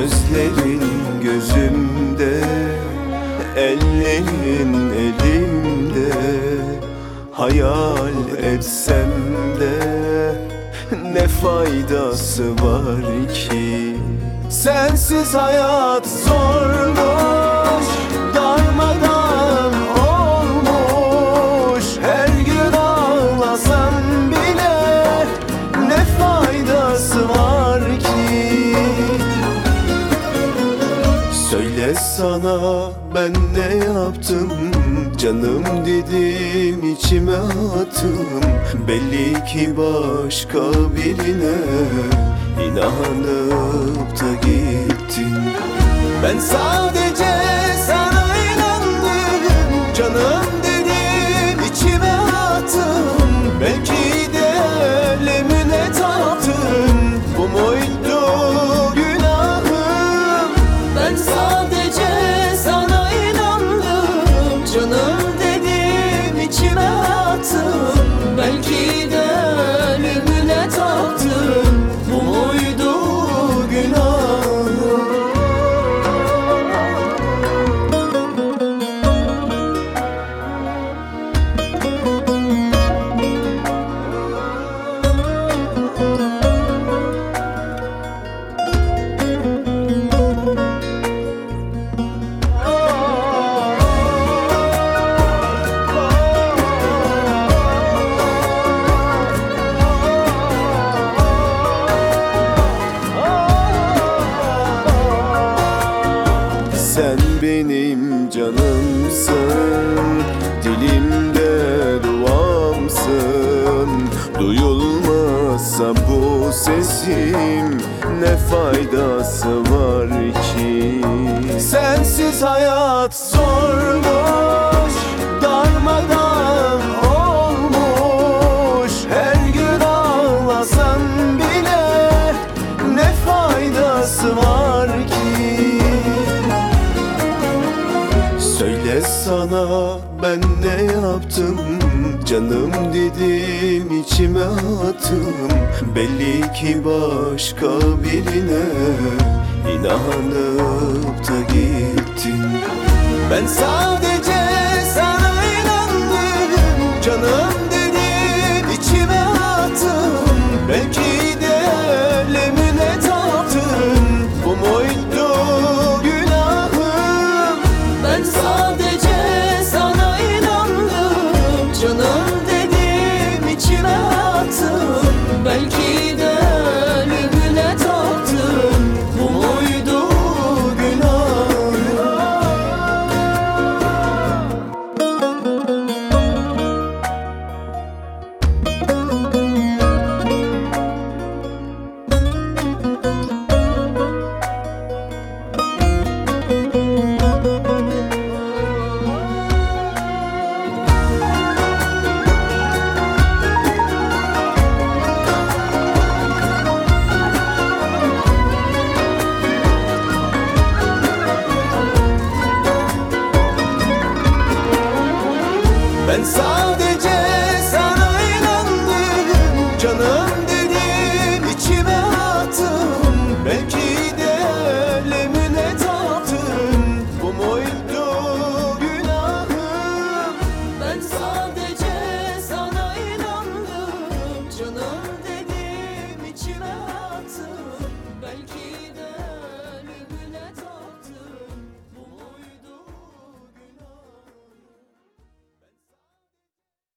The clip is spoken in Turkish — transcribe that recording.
Gözlerin gözümde, ellerin elimde. Hayal etsem de ne faydası var ki? Sensiz hayat zormuş, darmadan olmuş. Her gün ağlasam bile ne faydası var ki? Söyle sana ben ne yaptım? Canım dedim içime attım. Belli ki başka birine inanıp da gittin. Ben sadece sana inandım. Canım dedim içime attım. Belki de elemine taptım. Bu muydu günahım? Ben sadece sana inandım. Canım dedim içime attım. Belki de ölümüne taptım. Bu muydu günahım? Sen benim canımsın, dilimde duamsın. Duyulmazsa bu sesim ne faydası var ki? Sensiz hayat zormuş, darmadan olmuş. Her gün ağlasam bile ne faydası var ki? Söyle sana ben ne yaptım? Canım dedim içime attım. Belli ki başka birine inanıp da gittin. Ben sadece sana inandım. Canım dedim içime attım. Belki de elemine taptım. Bu muydu günahım? Ben sadece sana inandım. Canım dedim içime attım. Belki de ölümüne taptım. Bu muydu günahım? Ben sadece sana inandım. Canım dedim içime attım. Belki de elemine taptım. Bu muydu günahım? Ben sadece sana inandım. Canım dedim içime attım. Belki